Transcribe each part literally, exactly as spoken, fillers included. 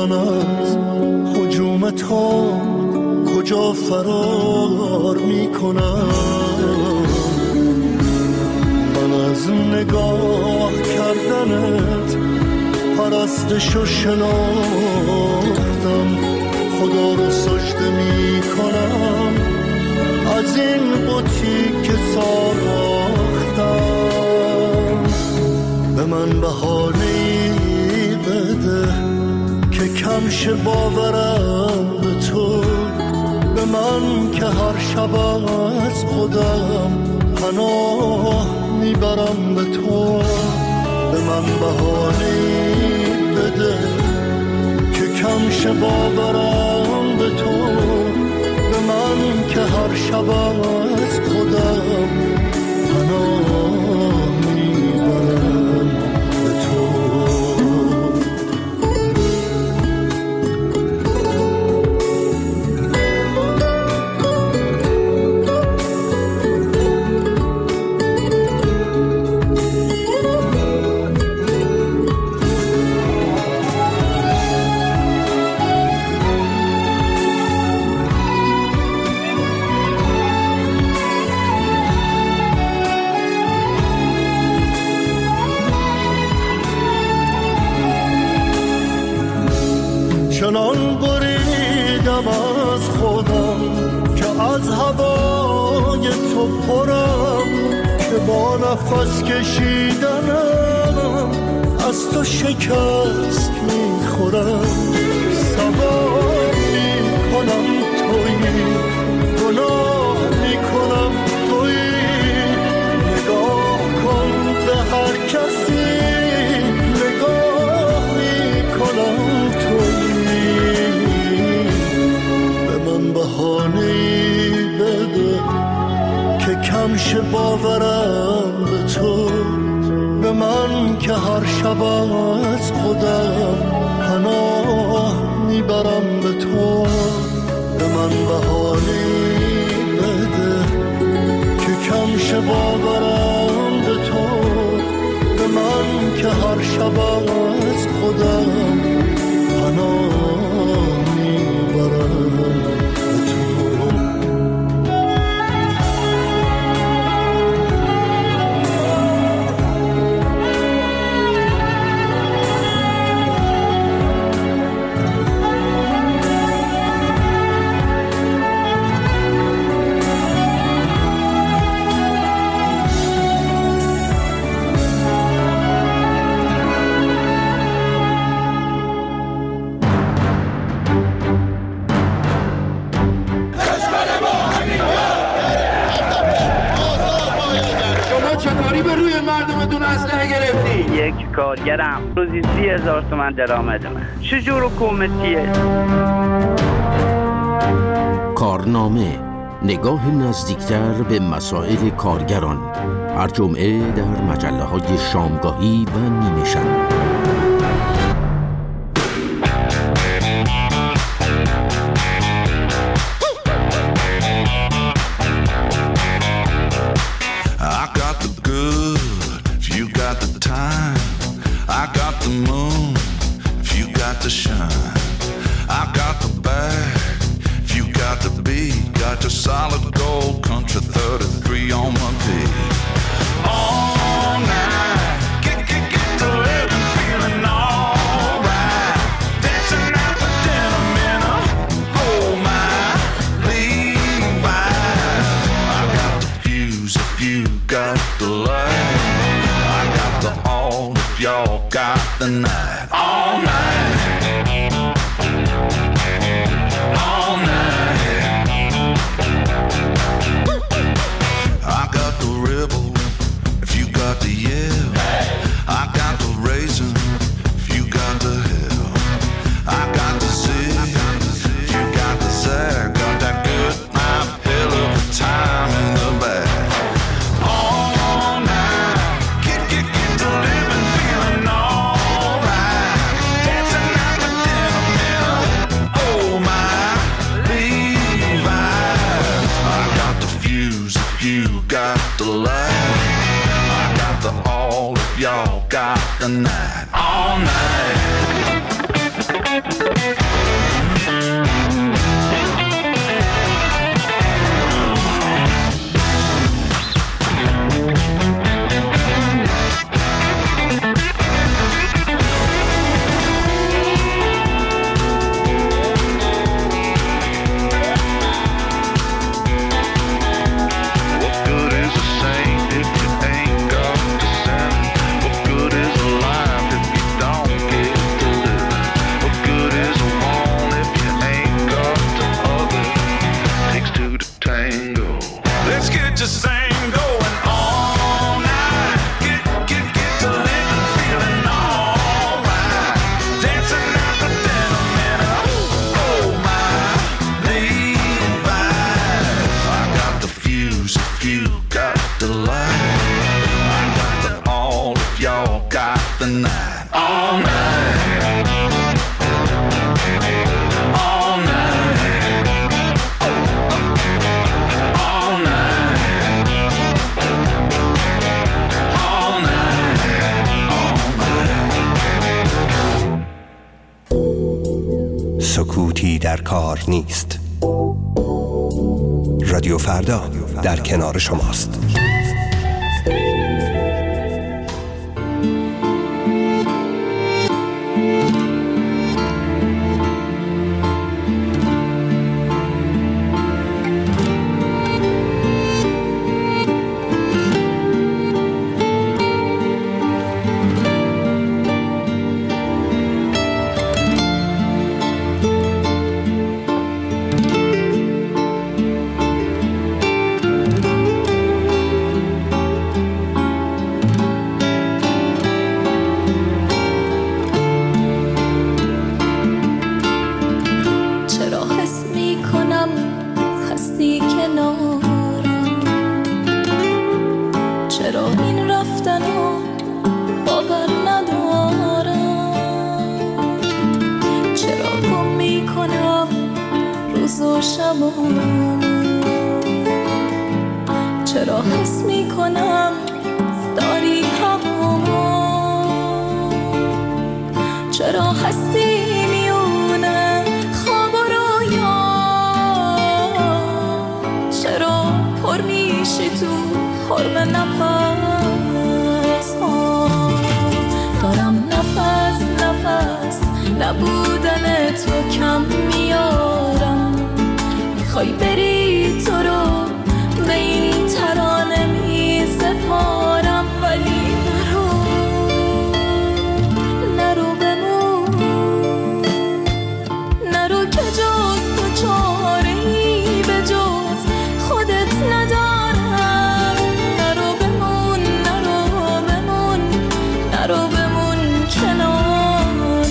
من از هجوم تو کجا فرار میکنم؟ من از نگاه کردنت پرستشو شناختم، خدا رو سجده میکنم از این بتی که ساختم. به من بهانه‌ای بده که کم شه باورم به تو، به من که هر شب از خودم پناه میبرم به تو. به من بهانه‌ای بده که کم شه باورم به تو، به من که هر شب از خودم پناه میبرم به تو. چنان بریدم از خودم که از هوای تو پرم، که با نفس کشیدنم از تو شکست میخورم. سوار میکنم تویی، گناه میکنم تویی، نگاه کن به هر کسی نگاه میکنم تویی. بهانه‌ای بده که کم شه باورم به تو، به من که هر شب از خودم پناه میبرم به تو. به من بهانه‌ای بده که کم شه باورم به تو، به من که هر شب از خودم پناه میبرم. یک کارگرم روزی سی هزار تومن درآمدمه. چجور حکومتیه؟ کارنامه، نگاه نزدیکتر به مسائل کارگران، هر جمعه در مجله های شامگاهی و نیمه شب. The night, all night, all night. I got the rebel, if you got the yell. I got the raisin, if you got the hell. I got the zig, if you got the zag. Got that good night, hell of a time in the bag. All night, get, get, get to living, feeling all. Got the light, I got the all, y'all got the night, all night. سکوتی در کار نیست. رادیو فردا در کنار شماست. چرا حس می کنم داری هوامو، چرا هستی میونه خواب و رویا، چرا پر میشی تو حرم نفس ها. دارم نفس نفس نبودن تو کم میارم، میخوای بری تو رو به این ترانه می سپارم، ولی نرو نرو بمون، نرو که جز تو چاره‌ای به جز خودت ندارم. نرو بمون نرو بمون نرو بمون کنارم.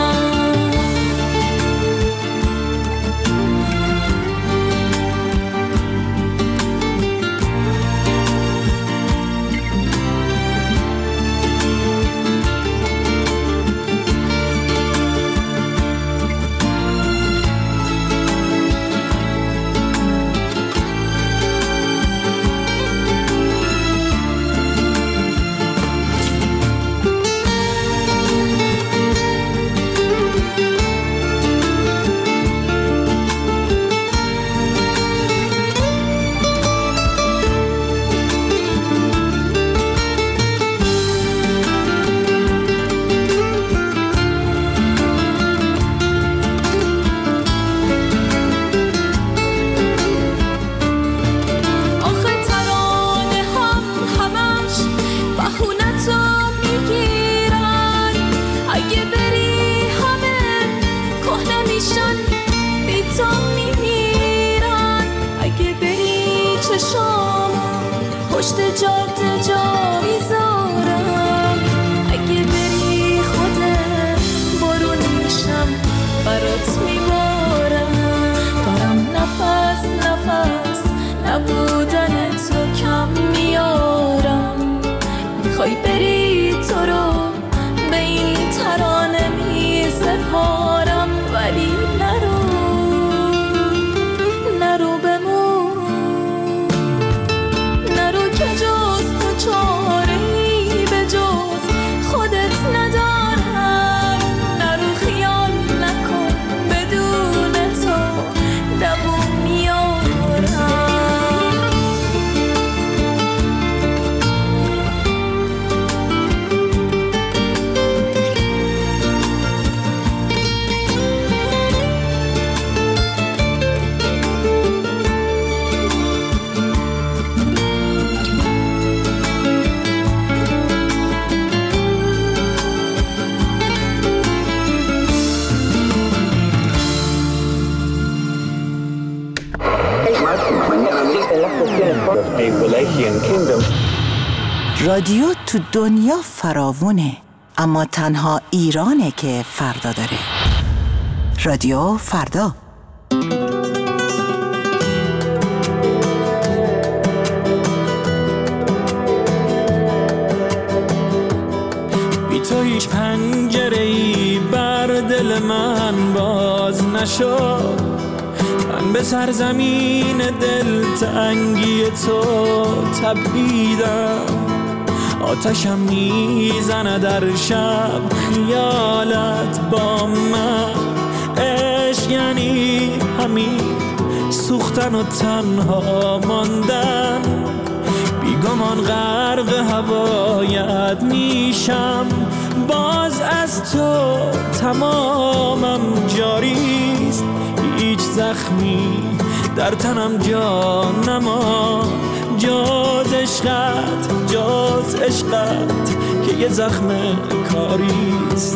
پشت جاده جا میذارم، اگه بری خودت بارون میشم برات میبارم. دارم نفس نفس نبودن تو کم میارم، میخوای بری تو رو به این ترانه میسپارم، ولی نرو نرو بمون، نرو که جز تو چاره‌ای به جز خودت ندارم. نرو خیال نکن بدون تو دووم میارم. رادیو تو دنیا فراوونه، اما تنها ایرانه که فردا داره. رادیو فردا. بی تو هیچ پنجره‌ای بر دل من باز نشد، من به سرزمین دل تنگی تو تپیدم. آتشم میزنه در شب خیالت با من، عشق سوختن و تنها ماندن، بیگمان غرق هوایت میشم. باز از تو تمامم جاریست، هیچ زخمی در تنم جا نما. جاز عشقت جاز عشقت که یه زخم کاریست.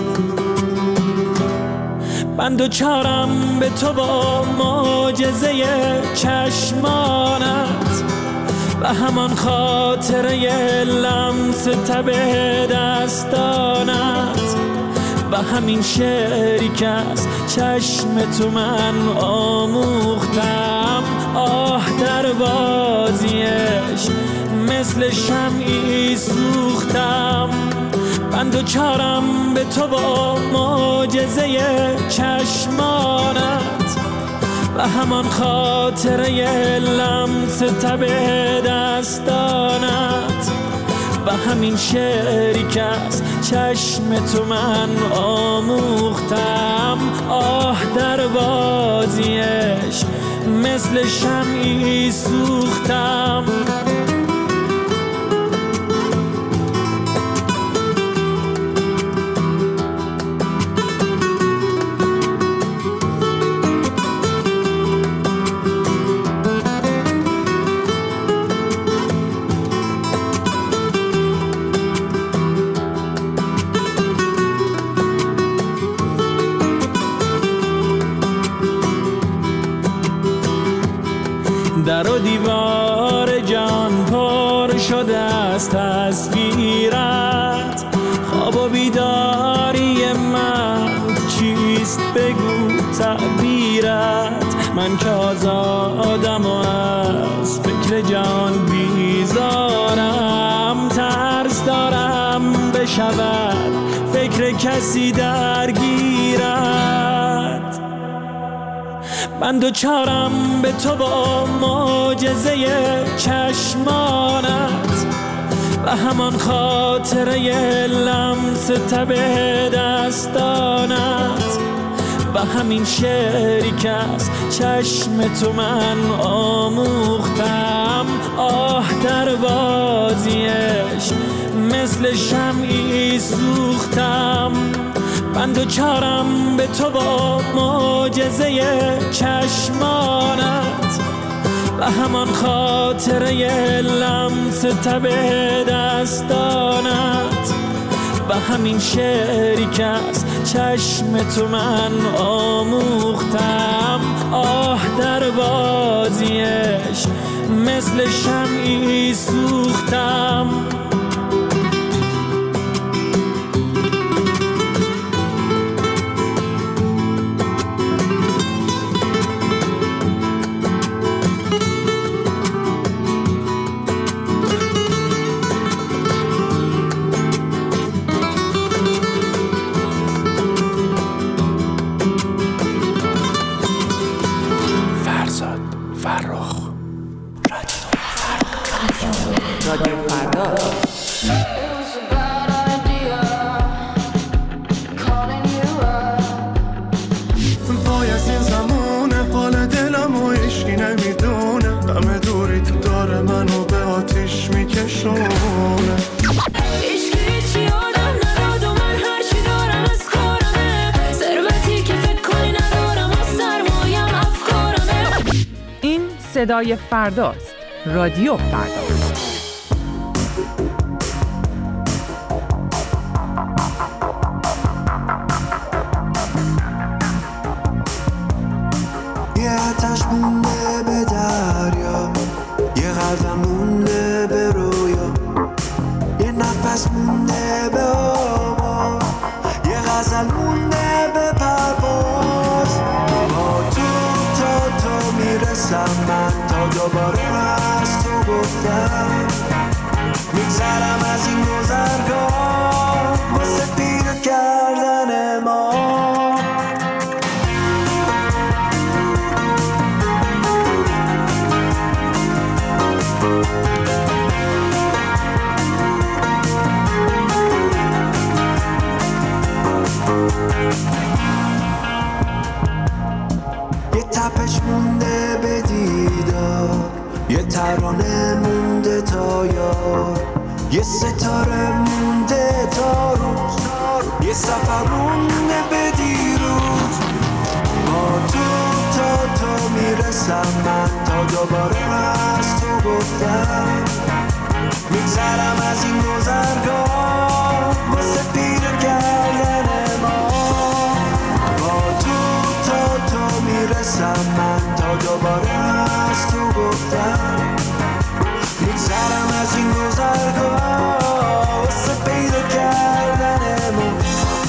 من دوچارم به تو با معجزه چشمانت و همان خاطره لمس تب دستانت و همین شعری که از چشم تو من آموختم. آه در بازیش مثل شمعی سوختم. من دوچارم به تو با معجزه چشمانت و همان خاطره لمس تب دستانت و همین شعری که از چشم تو من آموختم. آه در بازیش مثل شمعی سوختم. در و دیوار جان پر شده است تصویرت. خواب و بیداری من چیست بگو تعبیرت. من که آزادم و از فکر جان بیزارم. ترس دارم بشود فکر کسی درگیرت. من دوچارم به تو با معجزه چشمانت و همان خاطره لمس تب دستانت و همین شعری که از چشم تو من آموختم. آه در بازیش مثل شمعی سوختم. من دوچارم به تو با معجزه چشمانت و همان خاطره لمس تب دستانت و همین شعری که از چشم تو من آموختم. آه در بازیش مثل شمعی سوختم. صدای فرداست. رادیو فردا. یه آتش مونده به دریا، یه قدم مونده به رویا، یه نفس مونده به آوا، یه غزل مونده به پرواز. با تو تا تو میرسم من، تا دوباره از تو گفتم میگذرم از این گذرگاه واسه پیدا کردن ما. یه تپش مونده به دیوار، ترانه مونده تا یار، یه ستاره مونده تا روز، یه سفر مونده به دیروز. با تو تا تو میرسم من، تا دوباره از تو گفتم میگذرم از این گذرگاه واسه پیر کردن ما. با تو تا تو میرسم من، تا دوباره از تو گفتم میگذرم از این گذرگاه واسه پیدا کردن ما.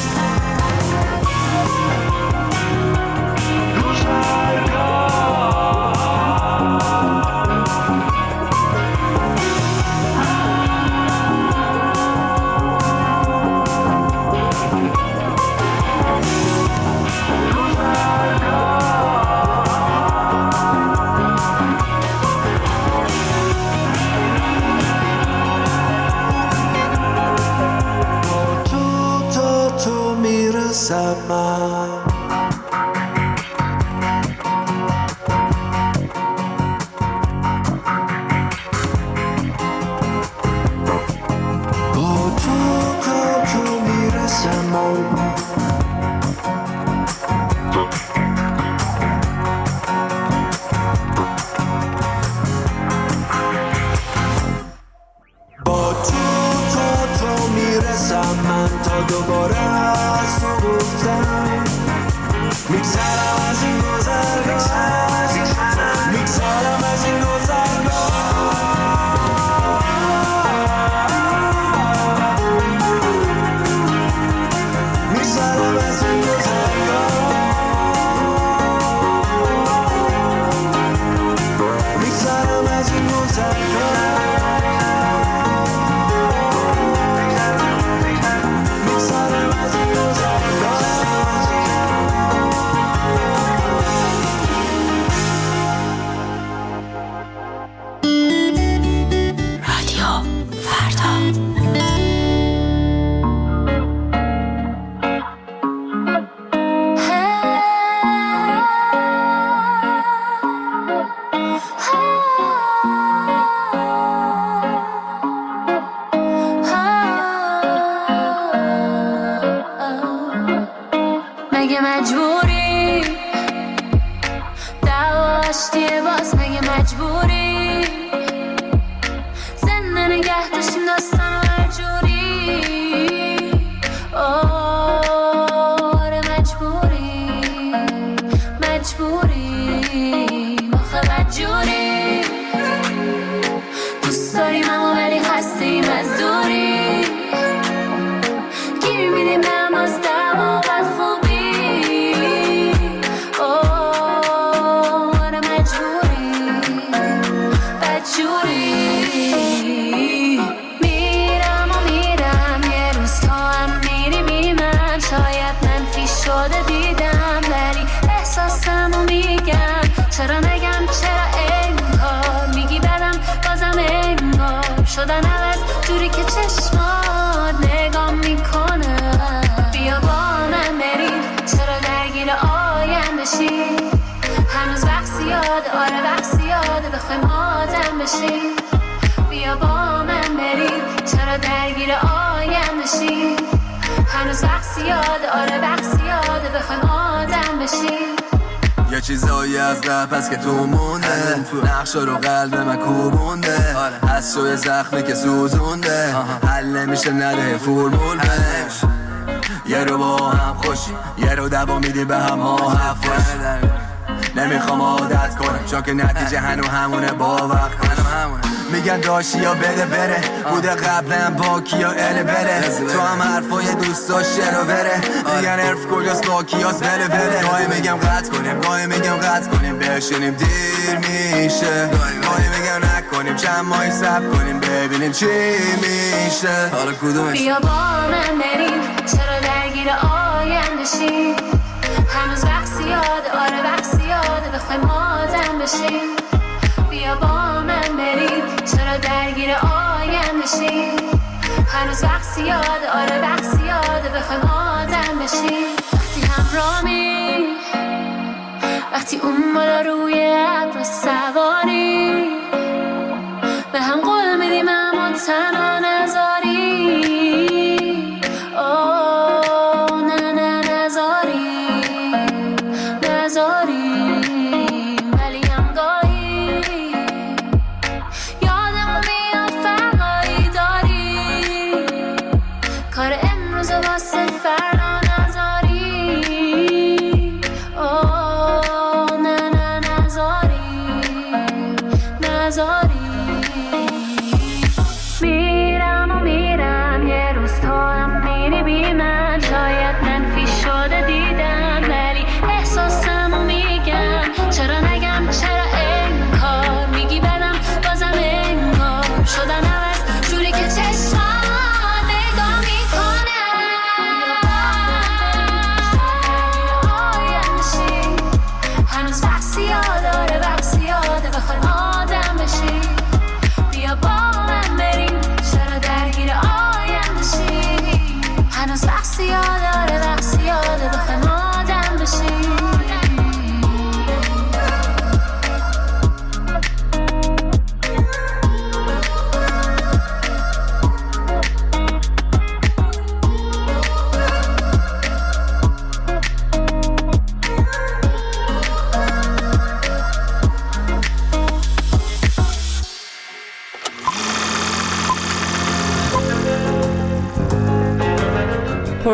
بیا با من بریم، چرا درگیر آینده شیم؟ هنوز وقت زیاده، آره وقت زیاده بخوایم آدم بشیم. یه چیزایی از قبل پس که تو مونده، نقشا رو قلب من کوبونده، از شوی زخمی که سوزونده، حل نمیشه نده فرمول بده. یه رو با هم خوشی، یه رو دوا میدی به هم ها حفظ. نمیخوام عادت کنم چون که نتیجه هنو همونه، با وقت کنم میگن داشتی یا بده بره، بوده قبلا با کیا اله بره. تو هم حرفای دوست داشته رو بره، میگن عرف کجاست با کیاست بله بله. گاهی میگم قطع کنیم، گاهی میگم قطع کنیم بشینیم دیر میشه، گاهی میگم نکنیم چند ماهی صبر کنیم ببینیم چی میشه. حالا کدومش؟ بیا با من بریم، چرا درگیر آینده شیم؟ هنوز وقت زیاده، آره وقت زیاده بخوایم آدم بشیم. بیا با من بریم، چرا درگیر آینده شیم؟ هنوز وقت زیاده، آره وقت زیاده بخوایم آدم بشیم. وقتی همراهی، وقتی اون بالا روی ابر سواری،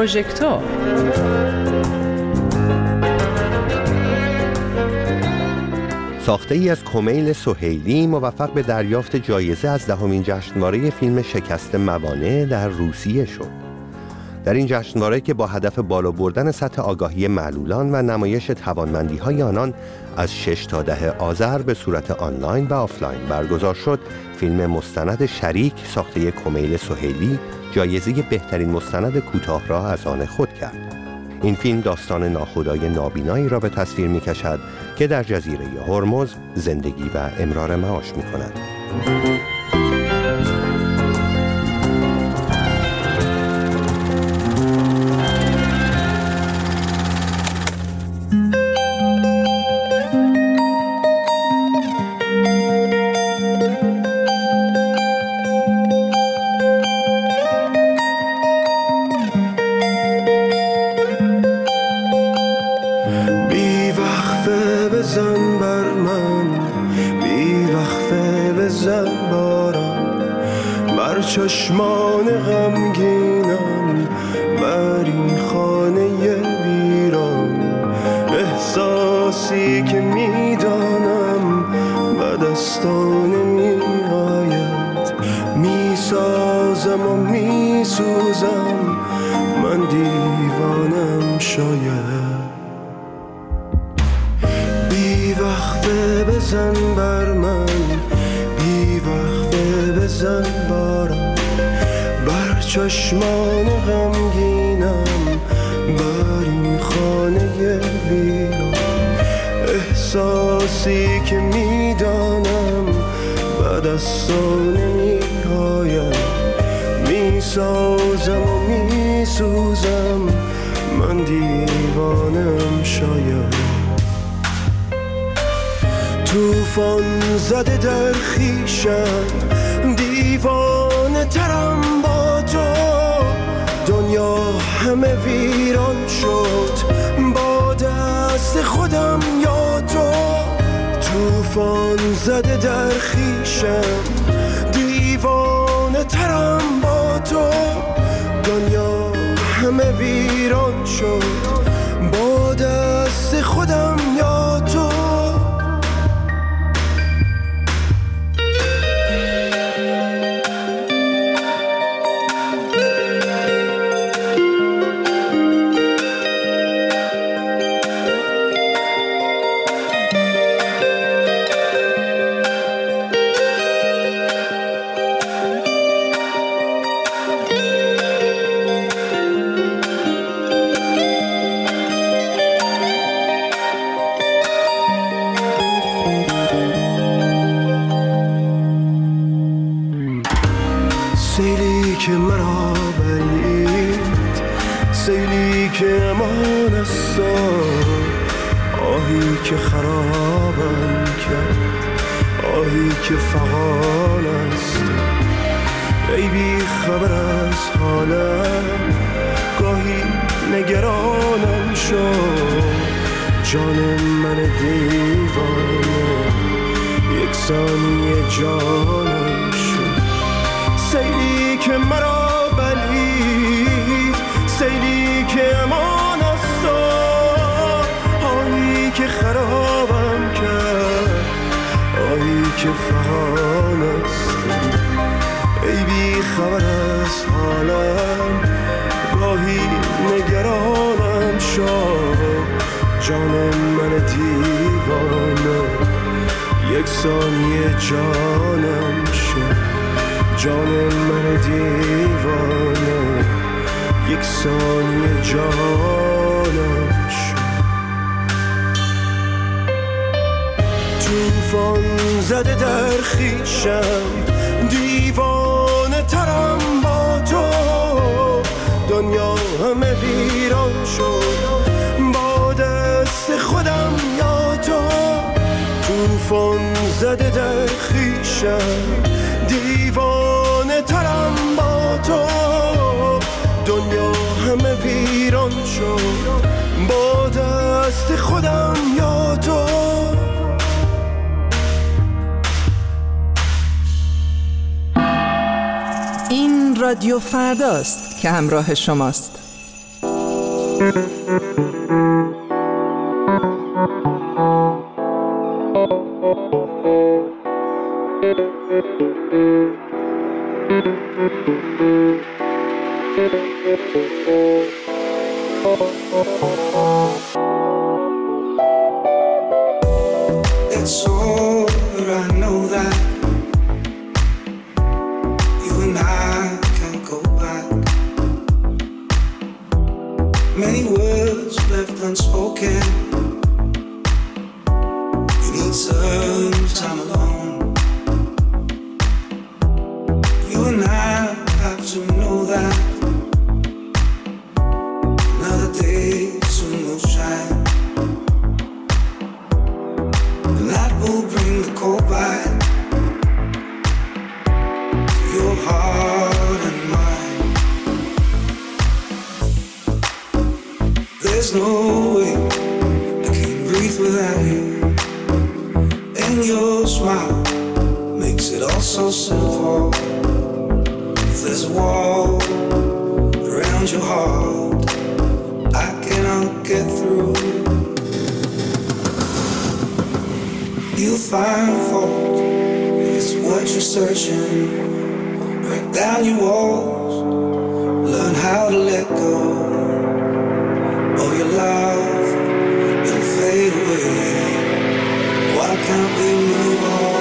پروژکتور. ساخته ای از کمیل سهیلی موفق به دریافت جایزه از دهمین جشنواره فیلم شکست موانع در روسیه شد. در این جشنواره که با هدف بالا بردن سطح آگاهی معلولان و نمایش توانمندی‌های آنان از شش تا ده آذر به صورت آنلاین و آفلاین برگزار شد، فیلم مستند شریک ساخته کمیل سهیلی جایزه بهترین مستند کوتاه را از آن خود کرد. این فیلم داستان ناخودای نابینایی را به تصویر می‌کشد که در جزیره هرمز زندگی و امرار معاش می‌کند. چشمان غمگینم بر این خانه ویران، احساسی که میدانم به دستان میآید، میسازم و میسوزم، من دیوانم شاید. بی وقفه بزن بر من، بی وقفه بزن بارم، بر چشمان غمگینم بر این خانه ویران، احساسی که میدانم به دستان نمیآید، میسازم و میسوزم، من دیوانم شاید. توفان زده در خویشم، دیوانه ترم با تو، دنیا همه ویران شد با دست خودم یا تو. توفان زده در خویشم، دیوانه ترم با تو، دنیا همه ویران شد با دست خودم یا تو. سیلی که مرا بلید، سیلی که امان است، آهی که خرابم کرد، آهی که فغان است. ای بی خبر از حالم، گاهی نگرانم شد، جان من دیوانه یک ثانیه جانم شد. سیلی که مرا بلید، سیلی که امان است، آهی که خرابم کرد، آهی که فغان است. ای بی خبر از حالم، گاهی نگرانم شد، جان من دیوانه یک ثانیه جانم شد، جان من دیوانه یک ثانیه جانم شد. توفان زده در خویشم، دیوانه ترم با تو، دنیا همه ویران شد با دست خودم یا تو. توفان زده در خویشم، دیوانه ترم با تو، دنیا همه ویران شد با دست خودم یا تو. این رادیو فرداست که همراه شماست. It's over, I know that you and I can't go back. Many words left unspoken. You need some time alone. You and I have to know that another day soon will shine. Will bring the cold back to your heart and mind. There's no way I can breathe without you, and your smile makes it all so simple. If there's a wall around your heart, I cannot get through. You'll find fault if it's what you're searching. Break down your walls, learn how to let go. All your love, it'll fade away. Why can't we move on?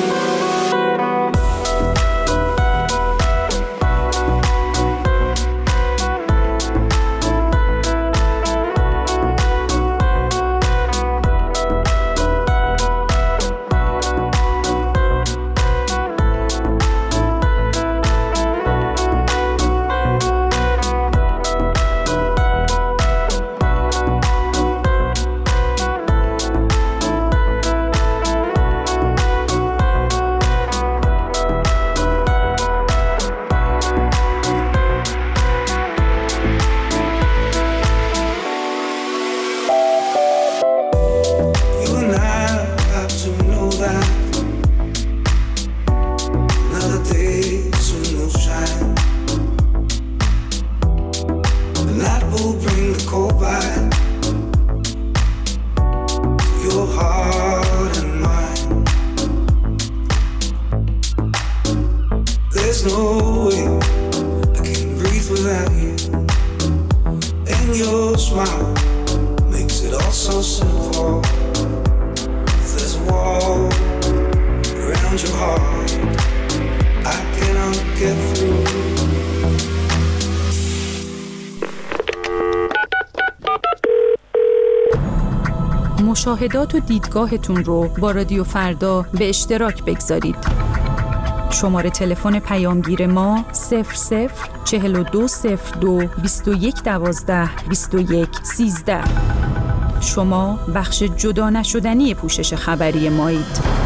مشاهدات و دیدگاهتون رو با رادیو فردا به اشتراک بگذارید. شماره تلفن پیامگیر ما صفر صفر چهل و دو صفر دو بیست و یک دوازده بیست و یک سیزده. شما بخش جدا نشدنی پوشش خبری مایید.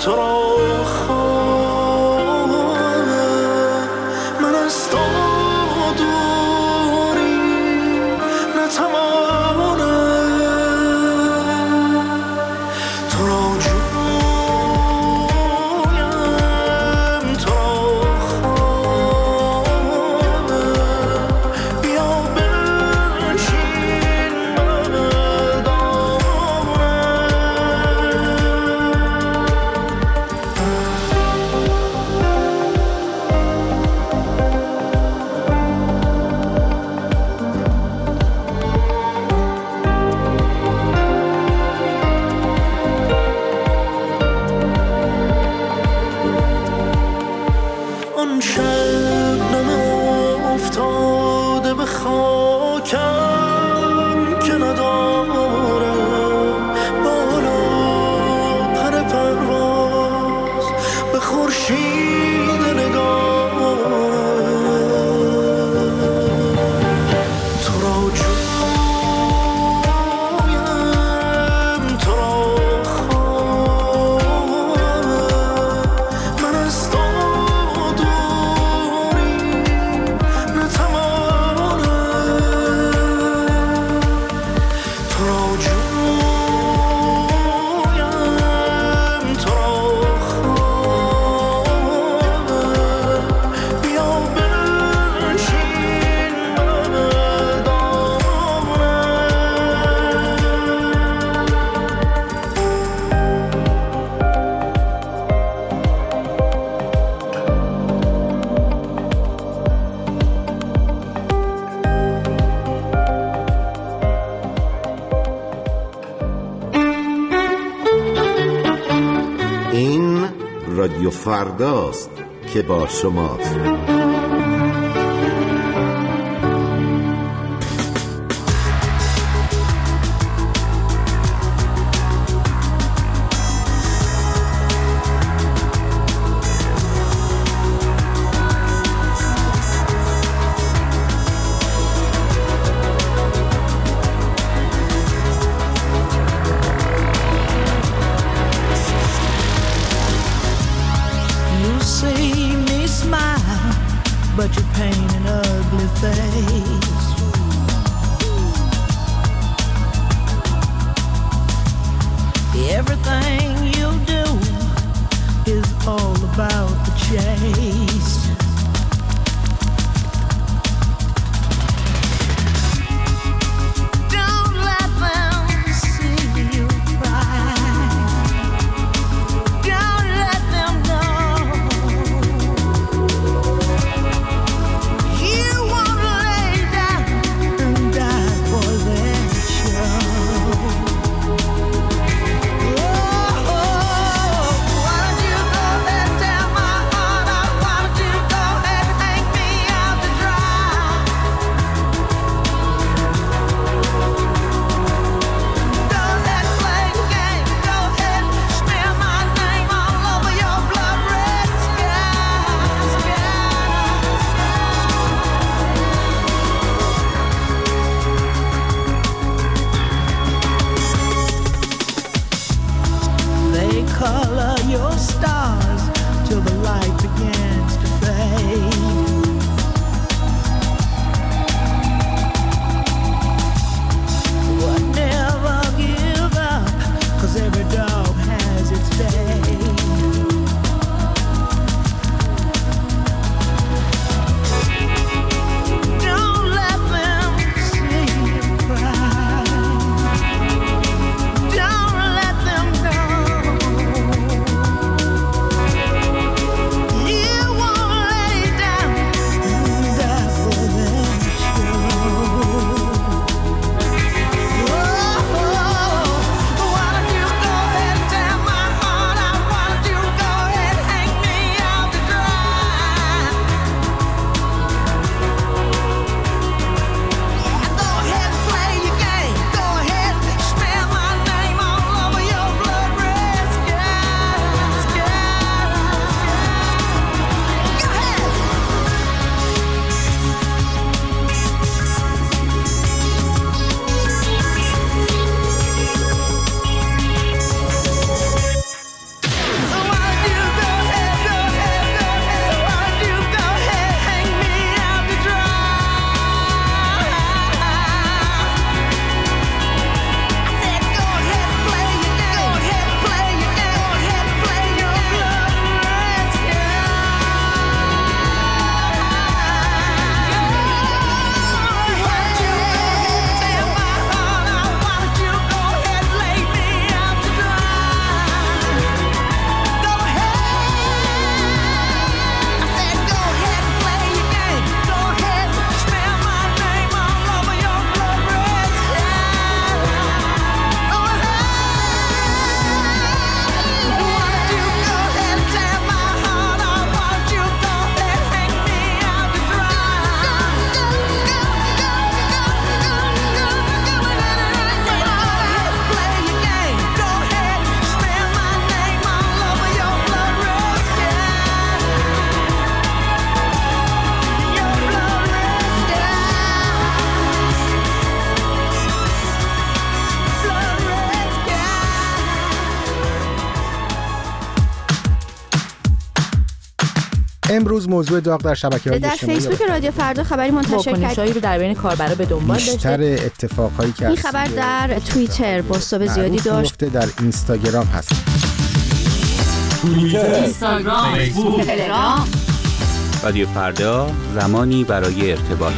تو را خواهم، من از تو دوری نتوانم، تو را جویم، تو را خواهم، بیا بنشین آن شبنم افتاده به خاکم که ندارم بالا پر پرواز، به خورشید نگارم، تو را جویم، تو را خواهم، من از تو رادیو فرداست که با شماست. But you paint an ugly face. Everything you do is all about the chase. Don't let them see you cry. Don't let them know you won't lay down and die for their show. Color your stars till the light begins to fade. But never give up, 'cause every dog has its day. Don't let them see you cry. Don't let them know you امروز موضوع داغ در شبکه‌های در اجتماعی فیسبوک رادیو فردا خبری منتشر کرد. واکنشایی رو در بین کاربرا به دنبال داشته. بیشتر اتفاقایی که این خبر در توییتر بازتاب زیادی داشت. در اینستاگرام هست. توییتر، اینستاگرام، فیسبوک، تلگرام. رادیو فردا، زمانی برای ارتباط.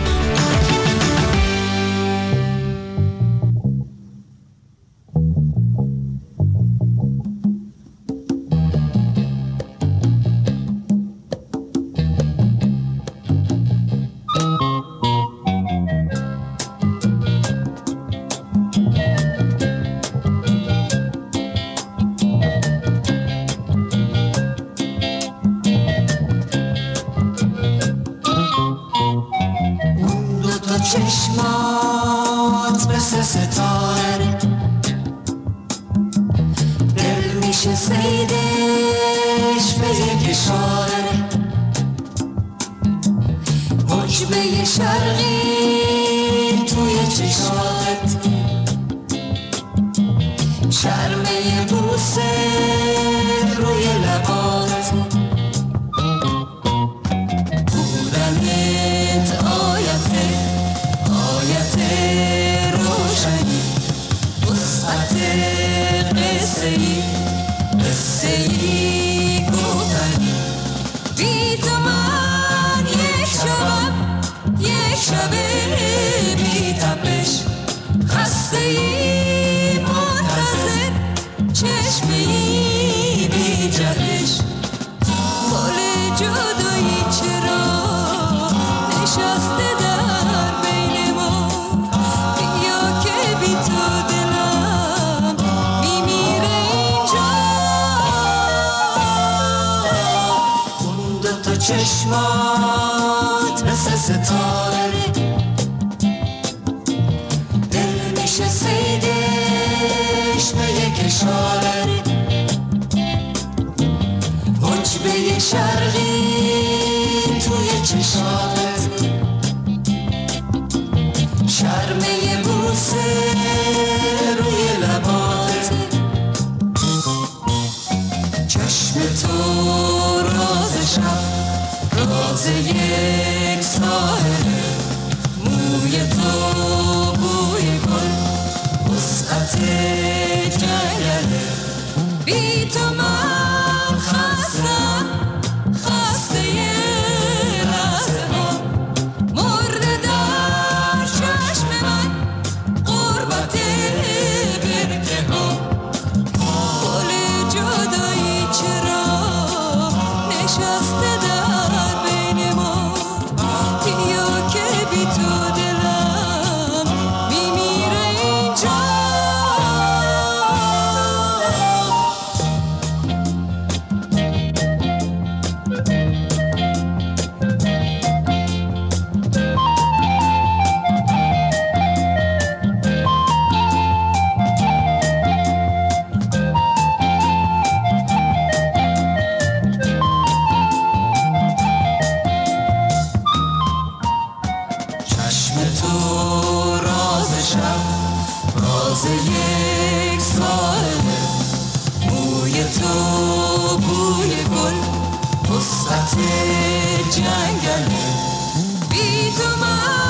چشمات مثل ستاره دل میشه سیدش به یک اشاره حجبه شرقی توی چشات شرمه بوسه روی لبات بودنت آیته آیت روشنی وسعت قصه ای قصه ای گفتنی بی تو من یک شبم یک شب بی تپش خسته ای منتظر چشمه ای بی جهش گل جدایی چرا نشسته در بین ما بیا که بی تو دلم میمیره اینجا اون دوتا چشمات مثل ستاره دل میشه سیدش به یک اشاره حجبه شرقی توی چشات شرمه بوسه روی لبات چشم تو راز شب راز یک ساحله موی تو بوی گل وسعت جنگله بی تو من خستم خسته لحظه ها مرده در چشم من قربت برکه ها گل جدایی چرا نشسته در بین ما بیا که بی تو دلم میمیره اینجا چشم تو راز شب راز یک ساله موی تو بوی گل وسعت جنگله بی تو من